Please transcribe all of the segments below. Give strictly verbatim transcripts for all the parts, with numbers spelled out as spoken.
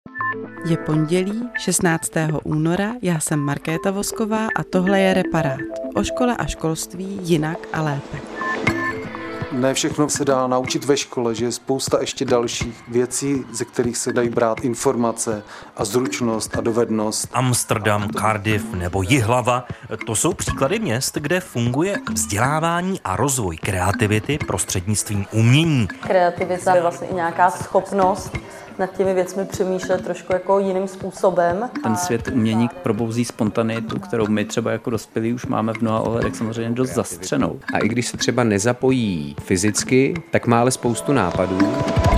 Je pondělí šestnáctého února, já jsem Markéta Vosková a tohle je Reparát. O škole a školství jinak a lépe. Ne všechno se dá naučit ve škole, že je spousta ještě dalších věcí, ze kterých se dají brát informace a zručnost a dovednost. Amsterdam, Cardiff nebo Jihlava, to jsou příklady měst, kde funguje vzdělávání a rozvoj kreativity prostřednictvím umění. Kreativita je vlastně i nějaká schopnost nad těmi věcmi přemýšlet trošku jako jiným způsobem. Ten svět umění probouzí spontanitu, kterou my třeba jako dospělí už máme v mnoha ohledech samozřejmě dost zastřenou. A i když se třeba nezapojí fyzicky, tak má ale spoustu nápadů.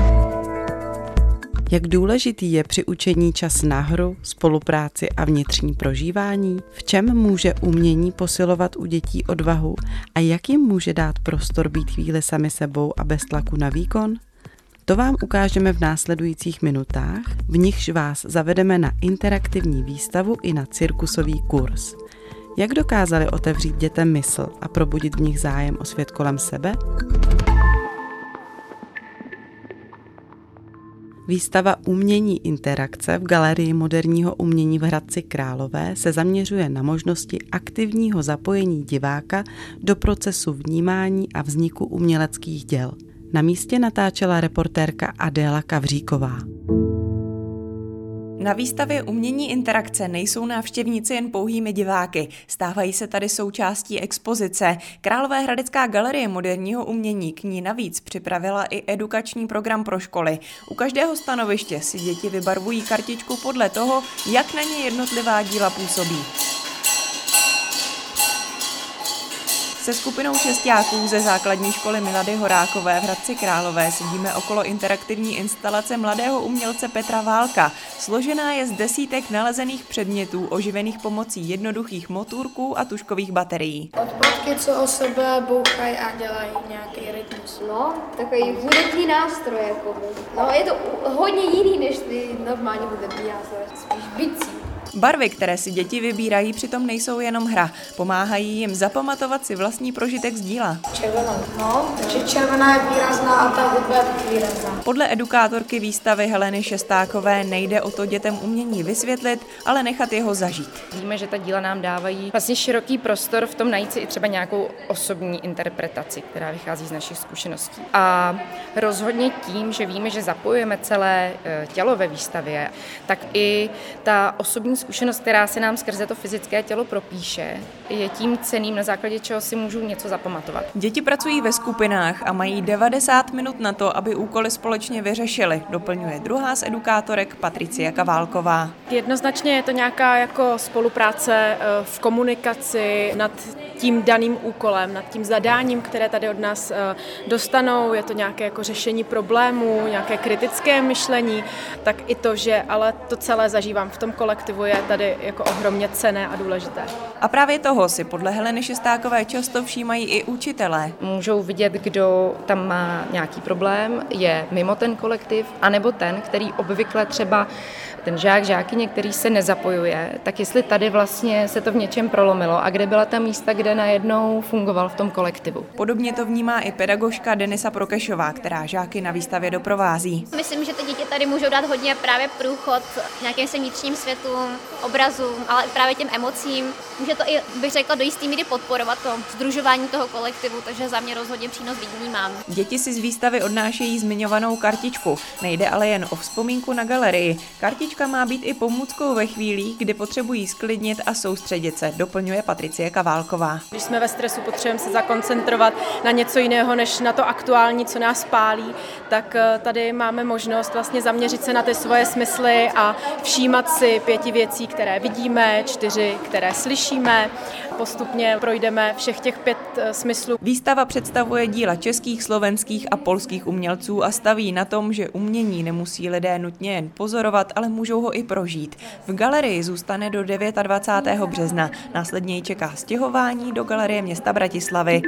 Jak důležitý je při učení čas na hru, spolupráci a vnitřní prožívání? V čem může umění posilovat u dětí odvahu a jak jim může dát prostor být chvíli sami sebou a bez tlaku na výkon? To vám ukážeme v následujících minutách, v nichž vás zavedeme na interaktivní výstavu i na cirkusový kurz. Jak dokázali otevřít dětem mysl a probudit v nich zájem o svět kolem sebe? Výstava Umění interakce v Galerii moderního umění v Hradci Králové se zaměřuje na možnosti aktivního zapojení diváka do procesu vnímání a vzniku uměleckých děl. Na místě natáčela reportérka Adéla Kavříková. Na výstavě Umění interakce nejsou návštěvníci jen pouhými diváky. Stávají se tady součástí expozice. Královéhradecká galerie moderního umění k ní navíc připravila i edukační program pro školy. U každého stanoviště si děti vybarvují kartičku podle toho, jak na ně jednotlivá díla působí. Se skupinou šestáků ze základní školy Milady Horákové v Hradci Králové sedíme okolo interaktivní instalace mladého umělce Petra Válka. Složená je z desítek nalezených předmětů oživených pomocí jednoduchých motůrků a tužkových baterií. Odpadky, co o sebe bouchají a dělají nějaký rytmus. No, takový hudební nástroj, jako. No, je to hodně jiný než ty normální hudební nástroje, spíš bicí. Barvy, které si děti vybírají, přitom nejsou jenom hra. Pomáhají jim zapamatovat si vlastní prožitek z díla. Červená. No, takže červená je výrazná a ta hudba je výrazná. Podle edukátorky výstavy Heleny Šestákové nejde o to dětem umění vysvětlit, ale nechat jeho zažít. Víme, že ta díla nám dávají vlastně široký prostor v tom najít si i třeba nějakou osobní interpretaci, která vychází z našich zkušeností. A rozhodně tím, že víme, že zapojujeme celé tělo ve výstavě, tak i ta osobní zkušenost, která se nám skrze to fyzické tělo propíše, je tím cenným, na základě čeho si můžu něco zapamatovat. Děti pracují ve skupinách a mají devadesát minut na to, aby úkoly společně vyřešili, doplňuje druhá z edukátorek Patricia Kaválková. Jednoznačně je to nějaká jako spolupráce v komunikaci nad tím daným úkolem, nad tím zadáním, které tady od nás dostanou. Je to nějaké jako řešení problémů, nějaké kritické myšlení, tak i to, že ale to celé zažívám v tom kolektivu, je tady jako ohromně cenné a důležité. A právě toho si podle Heleny Šestákové často všímají i učitelé. Můžou vidět, kdo tam má nějaký problém, je mimo ten kolektiv, anebo ten, který obvykle třeba ten žák, žákyně, který se nezapojuje, tak jestli tady vlastně se to v něčem prolomilo a kde byla ta místa, kde najednou fungoval v tom kolektivu. Podobně to vnímá i pedagožka Denisa Prokešová, která žáky na výstavě doprovází. Myslím, že ty děti tady můžou dát hodně právě průchod nějakým svým vnitřním světům, obrazům, ale právě těm emocím. Může to i, bych řekla, do jistý míry podporovat to sdružování toho kolektivu, takže za mě rozhodně přínos vnímám. Děti si z výstavy odnášejí zmiňovanou kartičku. Nejde ale jen o vzpomínku na galerii. Kartička má být i pomůckou ve chvílích, kdy potřebují sklidnit a soustředit se, doplňuje Patricie Kaválková. Když jsme ve stresu, potřebujeme se zakoncentrovat na něco jiného, než na to aktuální, co nás pálí, tak tady máme možnost vlastně zaměřit se na ty svoje smysly a všímat si pěti věcí, které vidíme, čtyři, které slyšíme. Postupně projdeme všech těch pět smyslů. Výstava představuje díla českých, slovenských a polských umělců a staví na tom, že umění nemusí lidé nutně jen pozorovat, ale můžou ho i prožít. V galerii zůstane do dvacátého devátého března. Následně ji čeká stěhování do Galerie města Bratislavy.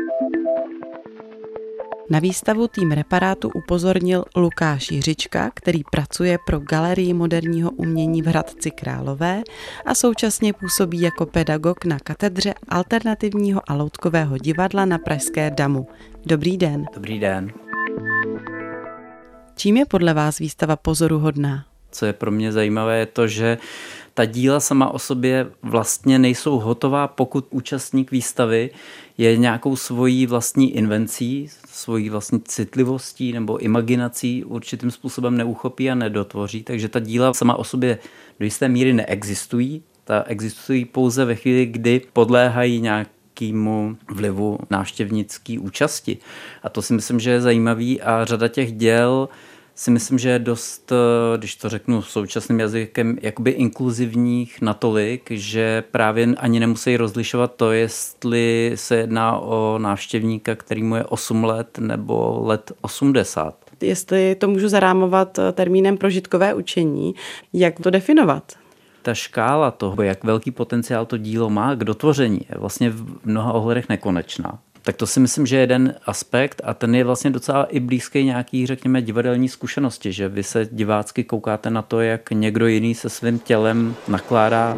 Na výstavu tým Reparátu upozornil Lukáš Jiřička, který pracuje pro Galerii moderního umění v Hradci Králové a současně působí jako pedagog na katedře alternativního a loutkového divadla na pražské Damu. Dobrý den. Dobrý den. Čím je podle vás výstava pozoruhodná? Co je pro mě zajímavé, je to, že ta díla sama o sobě vlastně nejsou hotová, pokud účastník výstavy je nějakou svojí vlastní invencí, svojí vlastní citlivostí nebo imaginací určitým způsobem neuchopí a nedotvoří. Takže ta díla sama o sobě do jisté míry neexistují. Ta existují pouze ve chvíli, kdy podléhají nějakému vlivu návštěvnické účasti. A to si myslím, že je zajímavý a řada těch děl si myslím, že je dost, když to řeknu současným jazykem, jakoby inkluzivních natolik, že právě ani nemusí rozlišovat to, jestli se jedná o návštěvníka, který mu je osm let nebo let osmdesát. Jestli to můžu zarámovat termínem prožitkové učení, jak to definovat? Ta škála toho, jak velký potenciál to dílo má k dotvoření, je vlastně v mnoha ohledech nekonečná. Tak to si myslím, že je jeden aspekt a ten je vlastně docela i blízký nějaký, řekněme, divadelní zkušenosti, že vy se divácky koukáte na to, jak někdo jiný se svým tělem nakládá.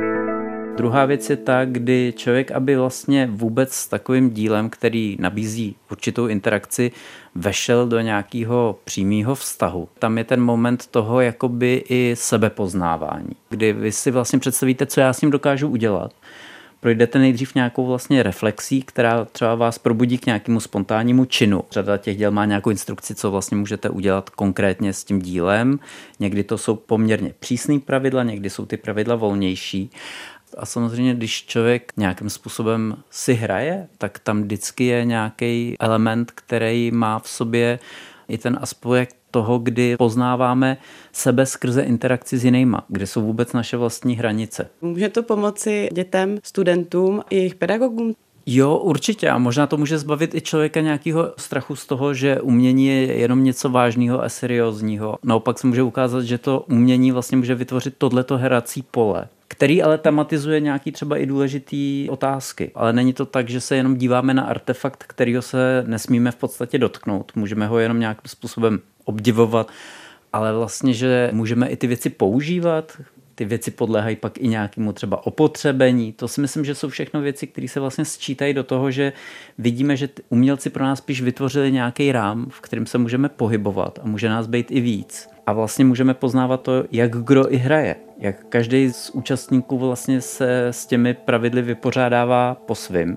Druhá věc je ta, kdy člověk, aby vlastně vůbec s takovým dílem, který nabízí určitou interakci, vešel do nějakého přímého vztahu. Tam je ten moment toho jakoby i sebepoznávání, kdy vy si vlastně představíte, co já s ním dokážu udělat. Projdete nejdřív nějakou vlastně reflexí, která třeba vás probudí k nějakému spontánnímu činu. Řada těch děl má nějakou instrukci, co vlastně můžete udělat konkrétně s tím dílem. Někdy to jsou poměrně přísné pravidla, někdy jsou ty pravidla volnější. A samozřejmě, když člověk nějakým způsobem si hraje, tak tam vždycky je nějaký element, který má v sobě i ten aspekt toho, kdy poznáváme sebe skrze interakci s jinýma, kde jsou vůbec naše vlastní hranice. Může to pomoci dětem, studentům i jejich pedagogům? Jo, určitě a možná to může zbavit i člověka nějakého strachu z toho, že umění je jenom něco vážného a seriózního. Naopak se může ukázat, že to umění vlastně může vytvořit tohleto hrací pole, který ale tematizuje nějaký třeba i důležitý otázky. Ale není to tak, že se jenom díváme na artefakt, kterýho se nesmíme v podstatě dotknout. Můžeme ho jenom nějakým způsobem obdivovat, ale vlastně, že můžeme i ty věci používat, ty věci podléhají pak i nějakému třeba opotřebení. To si myslím, že jsou všechno věci, které se vlastně sčítají do toho, že vidíme, že umělci pro nás spíš vytvořili nějaký rám, v kterém se můžeme pohybovat a může nás být i víc. A vlastně můžeme poznávat to, jak kdo i hraje. Jak každý z účastníků vlastně se s těmi pravidly vypořádává po svým.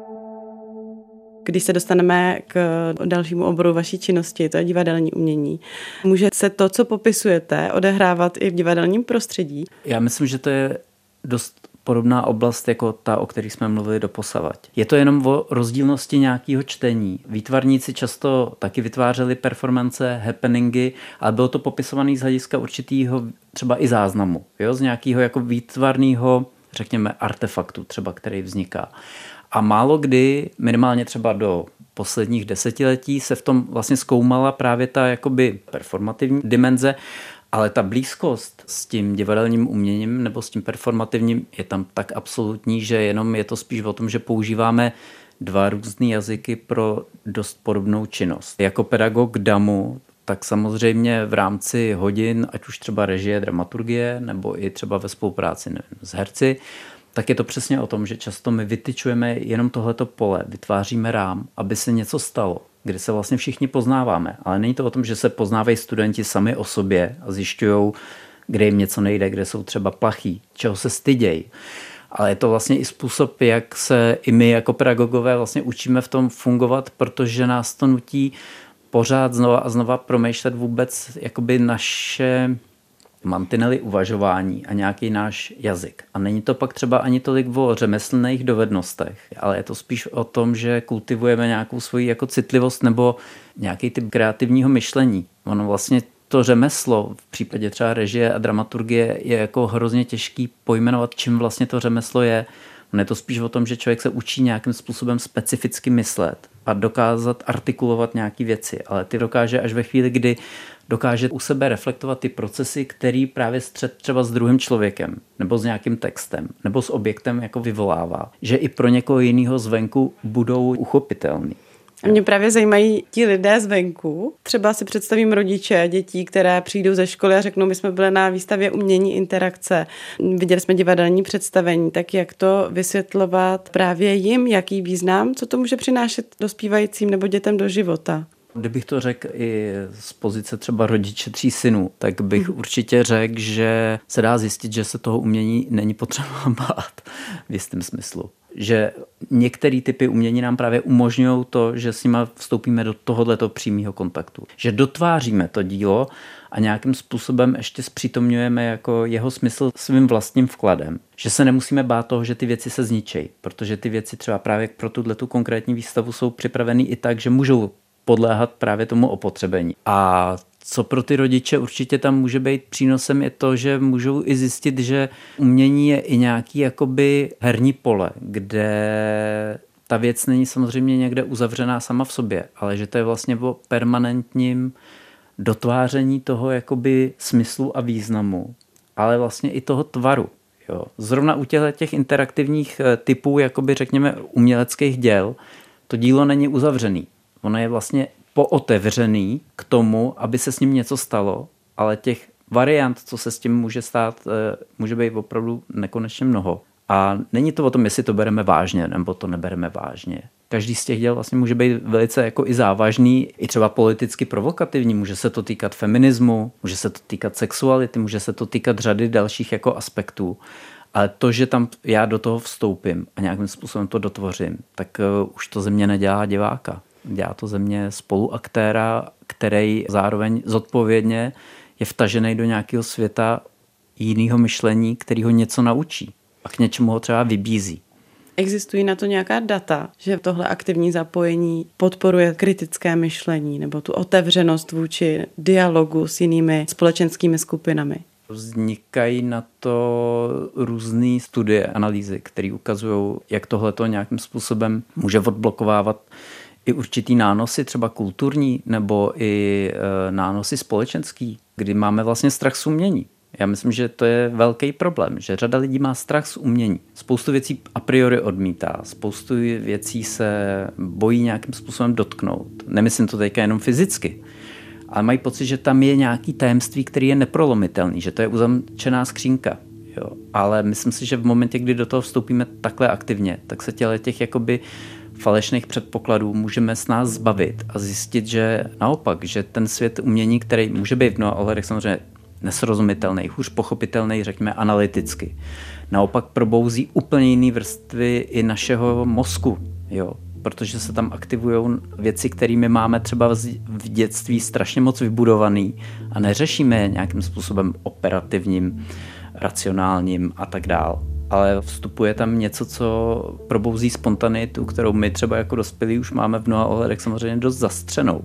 Když se dostaneme k dalšímu oboru vaší činnosti, to je divadelní umění, může se to, co popisujete, odehrávat i v divadelním prostředí? Já myslím, že to je dost podobná oblast jako ta, o které jsme mluvili doposavať. Je to jenom o rozdílnosti nějakého čtení. Výtvarníci často taky vytvářeli performance, happeningy, ale bylo to popisované z hlediska určitého třeba i záznamu, jo? Z nějakého jako výtvarného, řekněme, artefaktu třeba, který vzniká. A málo kdy, minimálně třeba do posledních desetiletí, se v tom vlastně zkoumala právě ta jakoby performativní dimenze, ale ta blízkost s tím divadelním uměním nebo s tím performativním je tam tak absolutní, že jenom je to spíš o tom, že používáme dva různé jazyky pro dost podobnou činnost. Jako pedagog damu, tak samozřejmě v rámci hodin, ať už třeba režie, dramaturgie, nebo i třeba ve spolupráci nevím, s herci, tak je to přesně o tom, že často my vytyčujeme jenom tohleto pole, vytváříme rám, aby se něco stalo, kde se vlastně všichni poznáváme. Ale není to o tom, že se poznávají studenti sami o sobě a zjišťují, kde jim něco nejde, kde jsou třeba plachý, čeho se stydějí. Ale je to vlastně i způsob, jak se i my jako pedagogové vlastně učíme v tom fungovat, protože nás to nutí pořád znova a znova promýšlet vůbec jakoby naše mantinely uvažování a nějaký náš jazyk. A není to pak třeba ani tolik o řemeslných dovednostech, ale je to spíš o tom, že kultivujeme nějakou svoji jako citlivost nebo nějaký typ kreativního myšlení. Ono vlastně to řemeslo v případě třeba režie a dramaturgie je jako hrozně těžký pojmenovat, čím vlastně to řemeslo je. Ono je to spíš o tom, že člověk se učí nějakým způsobem specificky myslet a dokázat artikulovat nějaké věci, ale ty dokáže až ve chvíli, kdy dokáže u sebe reflektovat ty procesy, který právě střet třeba s druhým člověkem, nebo s nějakým textem, nebo s objektem jako vyvolává, že i pro někoho jiného zvenku budou uchopitelný. A mě právě zajímají ti lidé zvenku. Třeba si představím rodiče dětí, které přijdou ze školy a řeknou, my jsme byli na výstavě umění interakce, viděli jsme divadelní představení, tak jak to vysvětlovat právě jim, jaký význam, co to může přinášet dospívajícím nebo dětem do života? Kdybych to řekl i z pozice třeba rodiče tří synů, tak bych hmm. určitě řekl, že se dá zjistit, že se toho umění není potřeba bát v jistém smyslu. Že některé typy umění nám právě umožňují to, že s nimi vstoupíme do tohoto přímého kontaktu. Že dotváříme to dílo a nějakým způsobem ještě zpřítomňujeme jako jeho smysl svým vlastním vkladem. Že se nemusíme bát toho, že ty věci se zničejí, protože ty věci třeba právě pro tuto konkrétní výstavu jsou připravený i tak, že můžou podléhat právě tomu opotřebení. A co pro ty rodiče určitě tam může být přínosem je to, že můžou i zjistit, že umění je i nějaký jakoby herní pole, kde ta věc není samozřejmě někde uzavřená sama v sobě, ale že to je vlastně o permanentním dotváření toho jakoby smyslu a významu, ale vlastně i toho tvaru. Jo. Zrovna u těch interaktivních typů, jakoby řekněme uměleckých děl, to dílo není uzavřený. Ono je vlastně pootevřený k tomu, aby se s ním něco stalo, ale těch variant, co se s tím může stát, může být opravdu nekonečně mnoho. A není to o tom, jestli to bereme vážně, nebo to nebereme vážně. Každý z těch děl vlastně může být velice jako i závažný, i třeba politicky provokativní. Může se to týkat feminismu, může se to týkat sexuality, může se to týkat řady dalších jako aspektů. Ale to, že tam já do toho vstoupím a nějakým způsobem to dotvořím, tak uh, už to ze mě nedělá diváka. Dělá to ze mě spoluaktéra, který zároveň zodpovědně je vtažený do nějakého světa jiného myšlení, který ho něco naučí a k něčemu ho třeba vybízí. Existují na to nějaká data, že tohle aktivní zapojení podporuje kritické myšlení nebo tu otevřenost vůči dialogu s jinými společenskými skupinami? Vznikají na to různé studie, analýzy, které ukazují, jak tohleto nějakým způsobem může odblokovávat i určitý nánosy, třeba kulturní, nebo i e, nánosy společenský, kdy máme vlastně strach z umění. Já myslím, že to je velký problém, že řada lidí má strach z umění. Spoustu věcí a priori odmítá, spoustu věcí se bojí nějakým způsobem dotknout. Nemyslím to teďka jenom fyzicky, ale mají pocit, že tam je nějaký tajemství, který je neprolomitelný, že to je uzamčená skřínka. Jo. Ale myslím si, že v momentě, kdy do toho vstoupíme takhle aktivně, tak se těle těch jakoby falešných předpokladů můžeme s nás zbavit a zjistit, že naopak, že ten svět umění, který může být v mnoha ohledech samozřejmě nesrozumitelný, hůř pochopitelný, řekněme analyticky, naopak probouzí úplně jiné vrstvy i našeho mozku, jo. Protože se tam aktivují věci, kterými máme třeba v dětství strašně moc vybudovaný a neřešíme je nějakým způsobem operativním, racionálním a tak dál. Ale vstupuje tam něco, co probouzí spontanitu, kterou my třeba jako dospělí už máme v mnoha ohledech samozřejmě dost zastřenou.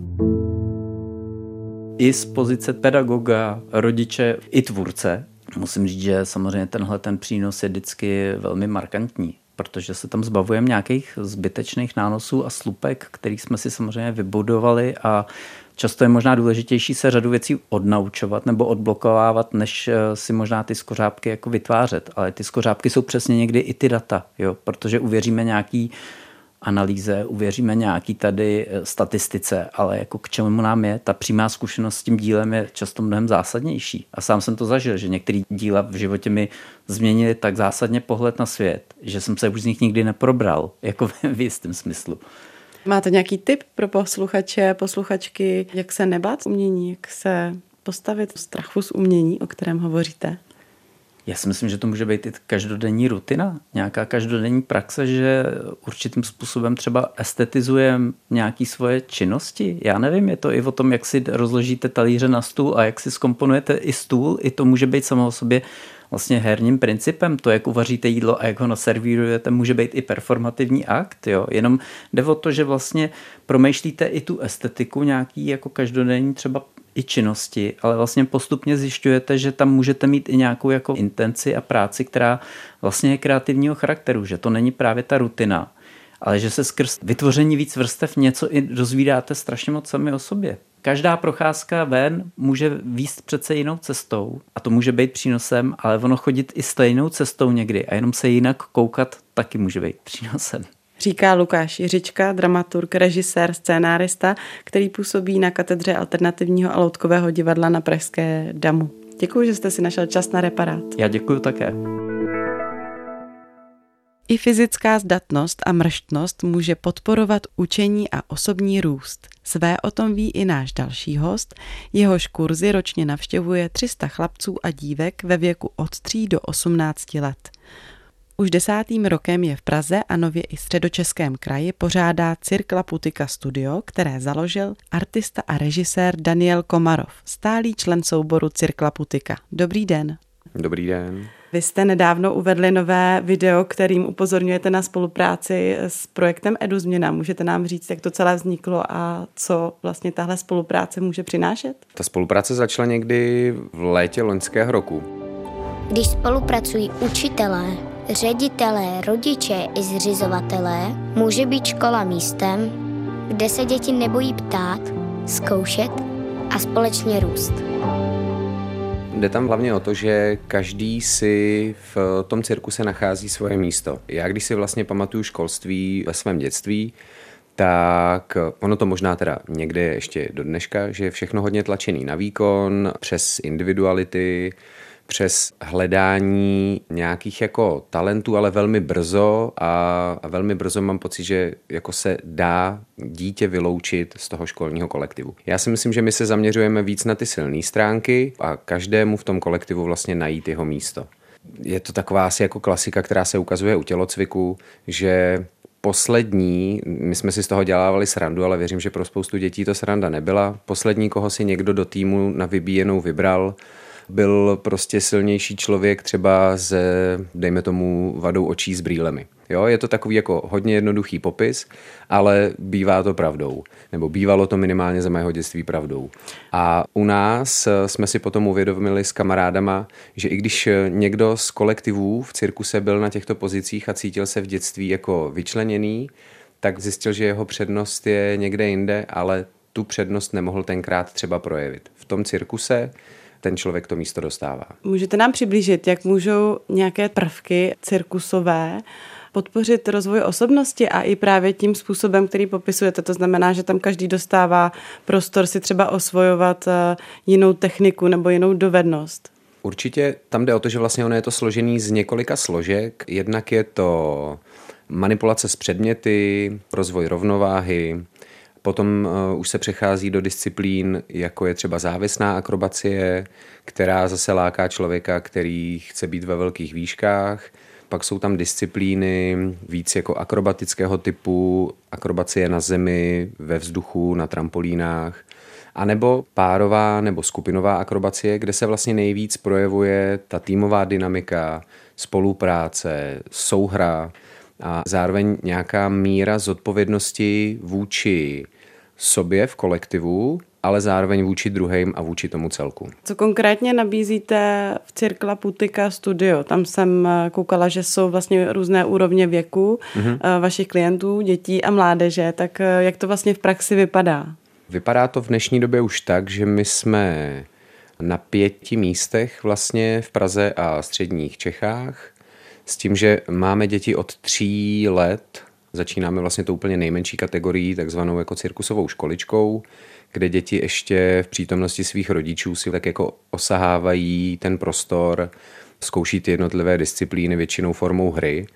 I z pozice pedagoga, rodiče i tvůrce musím říct, že samozřejmě tenhle ten přínos je vždycky velmi markantní, protože se tam zbavujeme nějakých zbytečných nánosů a slupek, který jsme si samozřejmě vybudovali a často je možná důležitější se řadu věcí odnaučovat nebo odblokovávat, než si možná ty skořápky jako vytvářet. Ale ty skořápky jsou přesně někdy i ty data, jo? Protože uvěříme nějaký analýze, uvěříme nějaký tady statistice, ale jako k čemu nám je, ta přímá zkušenost s tím dílem je často mnohem zásadnější. A sám jsem to zažil, že některé díla v životě mi změnily tak zásadně pohled na svět, že jsem se už z nich nikdy neprobral, jako v jistém smyslu. Máte nějaký tip pro posluchače, posluchačky, jak se nebát umění, jak se postavit strachu z umění, o kterém hovoříte? Já si myslím, že to může být i každodenní rutina, nějaká každodenní praxe, že určitým způsobem třeba estetizujeme nějaké svoje činnosti. Já nevím, je to i o tom, jak si rozložíte talíře na stůl a jak si zkomponujete i stůl. I to může být samo o sobě vlastně herním principem. To, jak uvaříte jídlo a jak ho naservírujete, může být i performativní akt. Jo? Jenom jde o to, že vlastně promýšlíte i tu estetiku nějaký jako každodenní třeba i činnosti, ale vlastně postupně zjišťujete, že tam můžete mít i nějakou jako intenci a práci, která vlastně je kreativního charakteru, že to není právě ta rutina, ale že se skrz vytvoření víc vrstev něco i dozvídáte strašně moc sami o sobě. Každá procházka ven může vést přece jinou cestou a to může být přínosem, ale ono chodit i stejnou cestou někdy a jenom se jinak koukat taky může být přínosem. Říká Lukáš Jiřička, dramaturg, režisér, scénárista, který působí na katedře alternativního a loutkového divadla na pražské Damu. Děkuji, že jste si našel čas na Reparát. Já děkuji také. I fyzická zdatnost a mrštnost může podporovat učení a osobní růst. Své o tom ví i náš další host, jehož kurzy ročně navštěvuje tři sta chlapců a dívek ve věku od tří do osmnácti let. Už desátým rokem je v Praze a nově i Středočeském kraji pořádá Cirk Laputika Studio, které založil artista a režisér Daniel Komarov, stálý člen souboru Cirk Laputika. Dobrý den. Dobrý den. Vy jste nedávno uvedli nové video, kterým upozorňujete na spolupráci s projektem EduZměna. Můžete nám říct, jak to celé vzniklo a co vlastně tahle spolupráce může přinášet? Ta spolupráce začala někdy v létě loňského roku. Když spolupracují učitelé, ředitelé, rodiče i zřizovatelé, může být škola místem, kde se děti nebojí ptát, zkoušet a společně růst. Jde tam hlavně o to, že každý si v tom cirkuse nachází svoje místo. Já když si vlastně pamatuju školství ve svém dětství, tak ono to možná teda někde ještě do dneška, že je všechno hodně tlačený na výkon, přes individuality, přes hledání nějakých jako talentů, ale velmi brzo a, a velmi brzo mám pocit, že jako se dá dítě vyloučit z toho školního kolektivu. Já si myslím, že my se zaměřujeme víc na ty silné stránky a každému v tom kolektivu vlastně najít jeho místo. Je to taková asi jako klasika, která se ukazuje u tělocviku, že poslední, my jsme si z toho dělávali srandu, ale věřím, že pro spoustu dětí to sranda nebyla. Poslední, koho si někdo do týmu na vybíjenou vybral, byl prostě silnější člověk třeba se, dejme tomu, vadou očí s brýlemi. Jo, je to takový jako hodně jednoduchý popis, ale bývá to pravdou. Nebo bývalo to minimálně za mého dětství pravdou. A u nás jsme si potom uvědomili s kamarádama, že i když někdo z kolektivů v cirkuse byl na těchto pozicích a cítil se v dětství jako vyčleněný, tak zjistil, že jeho přednost je někde jinde, ale tu přednost nemohl tenkrát třeba projevit. V tom cirkuse ten člověk to místo dostává. Můžete nám přiblížit, jak můžou nějaké prvky cirkusové podpořit rozvoj osobnosti a i právě tím způsobem, který popisujete. To znamená, že tam každý dostává prostor si třeba osvojovat jinou techniku nebo jinou dovednost. Určitě tam jde o to, že vlastně ono je to složený z několika složek. Jednak je to manipulace s předměty, rozvoj rovnováhy, potom uh, už se přechází do disciplín, jako je třeba závěsná akrobacie, která zase láká člověka, který chce být ve velkých výškách. Pak jsou tam disciplíny víc jako akrobatického typu, akrobacie na zemi, ve vzduchu, na trampolínách, anebo párová nebo skupinová akrobacie, kde se vlastně nejvíc projevuje ta týmová dynamika, spolupráce, souhra a zároveň nějaká míra zodpovědnosti vůči sobě v kolektivu, ale zároveň vůči druhým a vůči tomu celku. Co konkrétně nabízíte v Cirk Laputika Studio? Tam jsem koukala, že jsou vlastně různé úrovně věku mm-hmm. vašich klientů, dětí a mládeže, tak jak to vlastně v praxi vypadá? Vypadá to v dnešní době už tak, že my jsme na pěti místech vlastně v Praze a středních Čechách, s tím, že máme děti od tří let, začínáme vlastně to úplně nejmenší kategorii, takzvanou jako cirkusovou školičkou, kde děti ještě v přítomnosti svých rodičů si tak jako osahávají ten prostor, zkouší ty jednotlivé disciplíny většinou formou hry.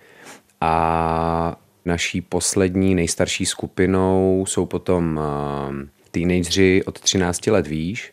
A naší poslední nejstarší skupinou jsou potom teenageři od třinácti let výš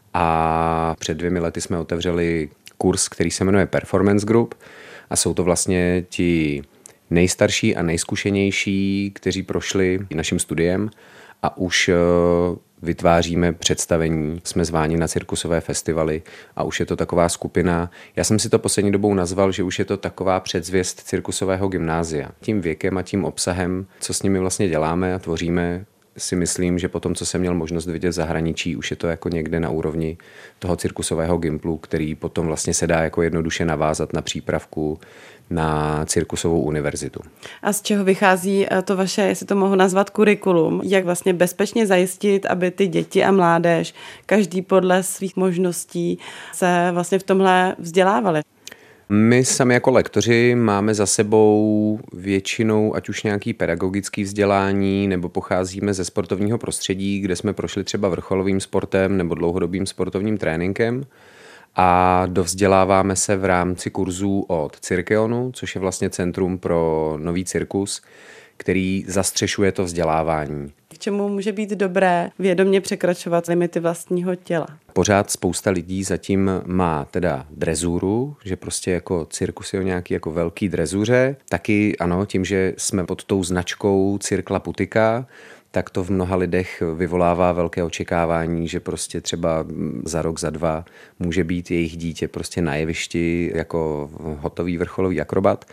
a před dvěmi lety jsme otevřeli kurz, který se jmenuje Performance Group a jsou to vlastně ti nejstarší a nejzkušenější, kteří prošli naším studiem a už vytváříme představení, jsme zváni na cirkusové festivaly a už je to taková skupina. Já jsem si to poslední dobou nazval, že už je to taková předzvěst cirkusového gymnázia. Tím věkem a tím obsahem, co s nimi vlastně děláme a tvoříme, si myslím, že po tom, co jsem měl možnost vidět v zahraničí, už je to jako někde na úrovni toho cirkusového gimplu, který potom vlastně se dá jako jednoduše navázat na přípravku na cirkusovou univerzitu. A z čeho vychází to vaše, jestli to mohu nazvat, kurikulum? Jak vlastně bezpečně zajistit, aby ty děti a mládež, každý podle svých možností, se vlastně v tomhle vzdělávali? My sami jako lektoři máme za sebou většinou ať už nějaký pedagogický vzdělání, nebo pocházíme ze sportovního prostředí, kde jsme prošli třeba vrcholovým sportem nebo dlouhodobým sportovním tréninkem. a dovzděláváme se v rámci kurzů od Cirkeonu, což je vlastně Centrum pro nový cirkus, který zastřešuje to vzdělávání. K čemu může být dobré vědomě překračovat limity vlastního těla? Pořád spousta lidí zatím má teda drezuru, že prostě jako cirkus je o nějaký jako velký drezuře. Taky ano, tím, že jsme pod tou značkou Cirkla Putika, tak to v mnoha lidech vyvolává velké očekávání, že prostě třeba za rok, za dva může být jejich dítě prostě na jevišti jako hotový vrcholový akrobat.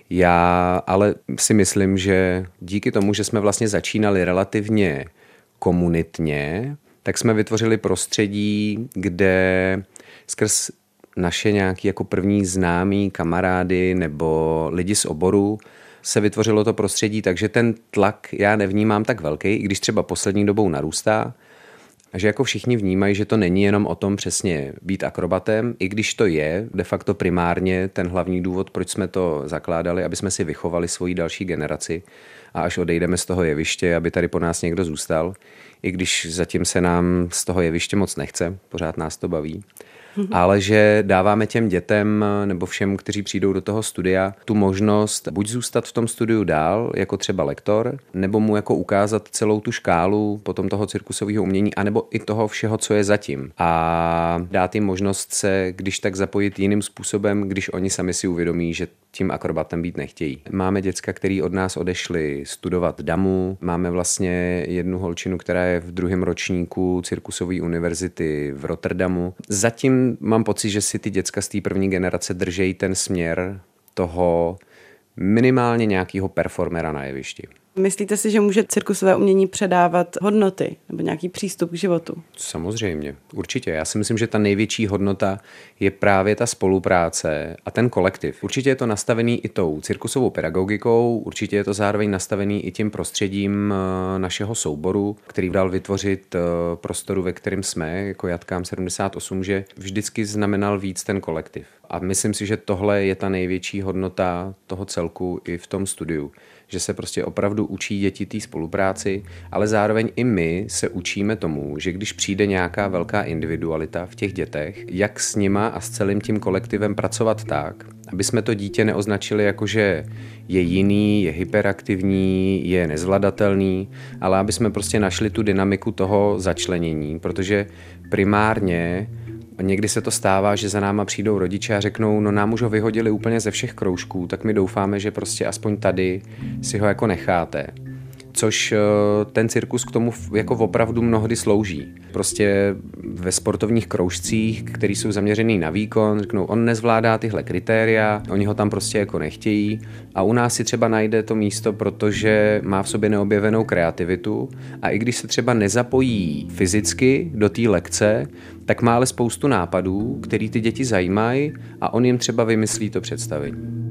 Já ale si myslím, že díky tomu, že jsme vlastně začínali relativně komunitně, tak jsme vytvořili prostředí, kde skrz naše nějaký jako první známí kamarády nebo lidi z oboru se vytvořilo to prostředí, takže ten tlak já nevnímám tak velký, i když třeba poslední dobou narůstá, a že jako všichni vnímají, že to není jenom o tom přesně být akrobatem, i když to je de facto primárně ten hlavní důvod, proč jsme to zakládali, aby jsme si vychovali svoji další generaci a až odejdeme z toho jeviště, aby tady po nás někdo zůstal, i když zatím se nám z toho jeviště moc nechce, pořád nás to baví. Ale že dáváme těm dětem nebo všem, kteří přijdou do toho studia, tu možnost buď zůstat v tom studiu dál, jako třeba lektor, nebo mu jako ukázat celou tu škálu potom toho cirkusového umění, anebo i toho všeho, co je zatím. A dát jim možnost se, když tak zapojit jiným způsobem, když oni sami si uvědomí, že tím akrobatem být nechtějí. Máme děcka, který od nás odešli studovat damu, máme vlastně jednu holčinu, která je v druhém ročníku cirkusové univerzity v Rotterdamu. Zatím mám pocit, že si ty děcka z té první generace držejí ten směr toho minimálně nějakého performera na jevišti. Myslíte si, že může cirkusové umění předávat hodnoty nebo nějaký přístup k životu? Samozřejmě, určitě. Já si myslím, že ta největší hodnota je právě ta spolupráce a ten kolektiv. Určitě je to nastavený i tou cirkusovou pedagogikou, určitě je to zároveň nastavený i tím prostředím našeho souboru, který dal vytvořit prostoru, ve kterém jsme, jako Jatkám sedmdesát osm, že vždycky znamenal víc ten kolektiv. A myslím si, že tohle je ta největší hodnota toho celku i v tom studiu. Že se prostě opravdu učí děti té spolupráci, ale zároveň i my se učíme tomu, že když přijde nějaká velká individualita v těch dětech, jak s nima a s celým tím kolektivem pracovat tak, aby jsme to dítě neoznačili jako, že je jiný, je hyperaktivní, je nezvladatelný, ale aby jsme prostě našli tu dynamiku toho začlenění, protože primárně a někdy se to stává, že za náma přijdou rodiče a řeknou, no nám už ho vyhodili úplně ze všech kroužků, tak my doufáme, že prostě aspoň tady si ho jako necháte. Což ten cirkus k tomu jako opravdu mnohdy slouží. Prostě ve sportovních kroužcích, který jsou zaměřený na výkon, řeknou, on nezvládá tyhle kritéria, oni ho tam prostě jako nechtějí a u nás si třeba najde to místo, protože má v sobě neobjevenou kreativitu a i když se třeba nezapojí fyzicky do té lekce, tak má ale spoustu nápadů, který ty děti zajímají a on jim třeba vymyslí to představení.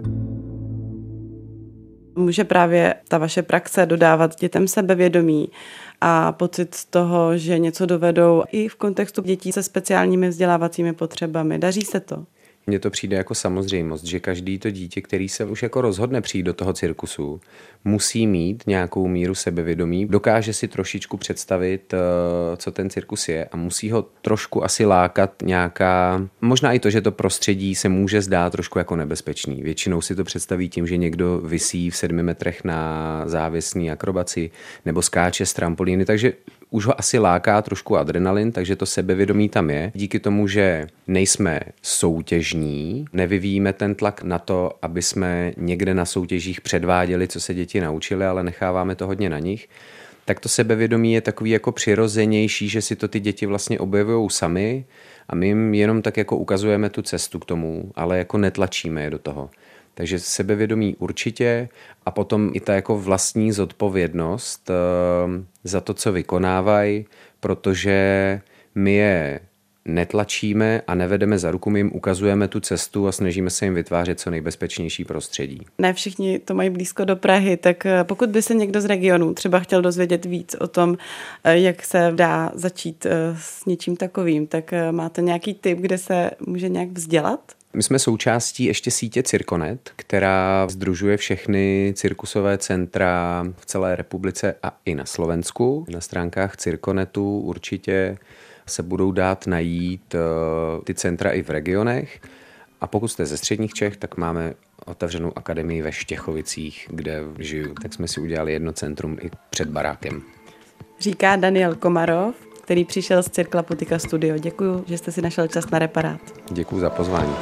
Může právě ta vaše praxe dodávat dětem sebevědomí a pocit z toho, že něco dovedou i v kontextu dětí se speciálními vzdělávacími potřebami. Daří se to? Mně to přijde jako samozřejmost, že každý to dítě, který se už jako rozhodne přijít do toho cirkusu, musí mít nějakou míru sebevědomí, dokáže si trošičku představit, co ten cirkus je a musí ho trošku asi lákat nějaká, možná i to, že to prostředí se může zdát trošku jako nebezpečný. Většinou si to představí tím, že někdo visí v sedmi metrech na závěsní akrobaci nebo skáče z trampolíny, takže už ho asi láká trošku adrenalin, takže to sebevědomí tam je. Díky tomu, že nejsme soutěžní, nevyvíjíme ten tlak na to, aby jsme někde na soutěžích předváděli, co se děti naučili, ale necháváme to hodně na nich, tak to sebevědomí je takový jako přirozenější, že si to ty děti vlastně objevují sami a my jim jenom tak jako ukazujeme tu cestu k tomu, ale jako netlačíme je do toho. Takže sebevědomí určitě a potom i ta jako vlastní zodpovědnost uh, za to, co vykonávají, protože my je netlačíme a nevedeme za ruku, my jim ukazujeme tu cestu a snažíme se jim vytvářet co nejbezpečnější prostředí. Ne všichni to mají blízko do Prahy, tak pokud by se někdo z regionu třeba chtěl dozvědět víc o tom, jak se dá začít s něčím takovým, tak máte nějaký tip, kde se může nějak vzdělat? My jsme součástí ještě sítě Cirkonet, která sdružuje všechny cirkusové centra v celé republice a i na Slovensku. Na stránkách Cirkonetu určitě se budou dát najít ty centra i v regionech. A pokud jste ze středních Čech, tak máme otevřenou akademii ve Štěchovicích, kde žiju. Tak jsme si udělali jedno centrum i před barákem. Říká Daniel Komarov, který přišel z Cirkla Putika Studio. Děkuju, že jste si našel čas na reparát. Děkuju za pozvání.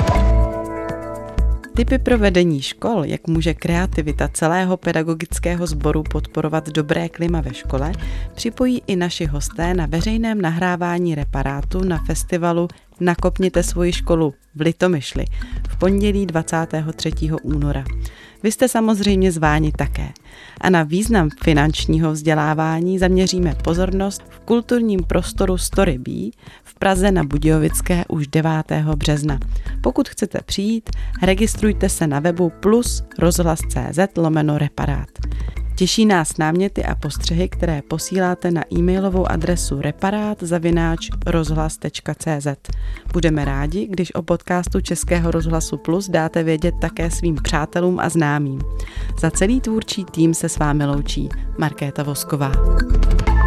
Tipy pro vedení škol, jak může kreativita celého pedagogického sboru podporovat dobré klima ve škole, připojí i naši hosté na veřejném nahrávání reparátu na festivalu Nakopněte svoji školu v Litomyšli v pondělí dvacátého třetího února. Vy jste samozřejmě zváni také. A na význam finančního vzdělávání zaměříme pozornost v kulturním prostoru Story Bee v Praze na Budějovické už devátého března. Pokud chcete přijít, registrujte se na webu plus rozhlas.cz lomeno reparát. Těší nás náměty a postřehy, které posíláte na e-mailovou adresu reparát zavináč rozhlas tečka cé zet. Budeme rádi, když o podcastu Českého rozhlasu Plus dáte vědět také svým přátelům a známým. Za celý tvůrčí tým se s vámi loučí Markéta Vosková.